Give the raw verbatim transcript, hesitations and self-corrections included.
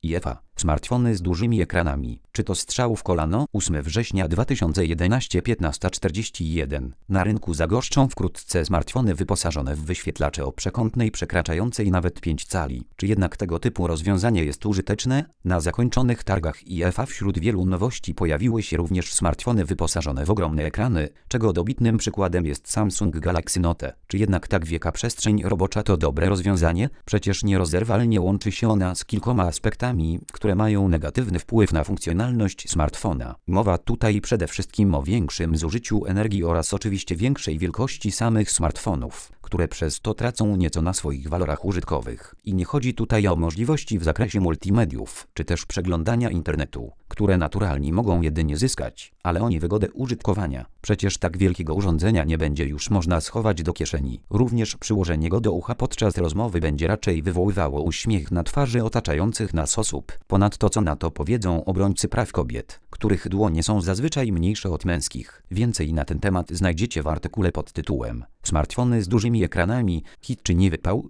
i F A. Smartfony z dużymi ekranami. Czy to strzał w kolano? ósmego września dwa tysiące jedenastego, piętnasta czterdzieści jeden. Na rynku zagoszczą wkrótce smartfony wyposażone w wyświetlacze o przekątnej przekraczającej nawet pięć cali. Czy jednak tego typu rozwiązanie jest użyteczne? Na zakończonych targach I F A wśród wielu nowości pojawiły się również smartfony wyposażone w ogromne ekrany, czego dobitnym przykładem jest Samsung Galaxy Note. Czy jednak tak wielka przestrzeń robocza to dobre rozwiązanie? Przecież nierozerwalnie łączy się ona z kilkoma aspektami, które mają negatywny wpływ na funkcjonalność smartfona. Mowa tutaj przede wszystkim o większym zużyciu energii oraz oczywiście większej wielkości samych smartfonów, które przez to tracą nieco na swoich walorach użytkowych. I nie chodzi tutaj o możliwości w zakresie multimediów, czy też przeglądania internetu, które naturalnie mogą jedynie zyskać, ale o niewygodę użytkowania. Przecież tak wielkiego urządzenia nie będzie już można schować do kieszeni. Również przyłożenie go do ucha podczas rozmowy będzie raczej wywoływało uśmiech na twarzy otaczających nas osób. Ponadto co na to powiedzą obrońcy praw kobiet, których dłonie są zazwyczaj mniejsze od męskich. Więcej na ten temat znajdziecie w artykule pod tytułem Smartfony z dużymi ekranami, hit czy nie wypał?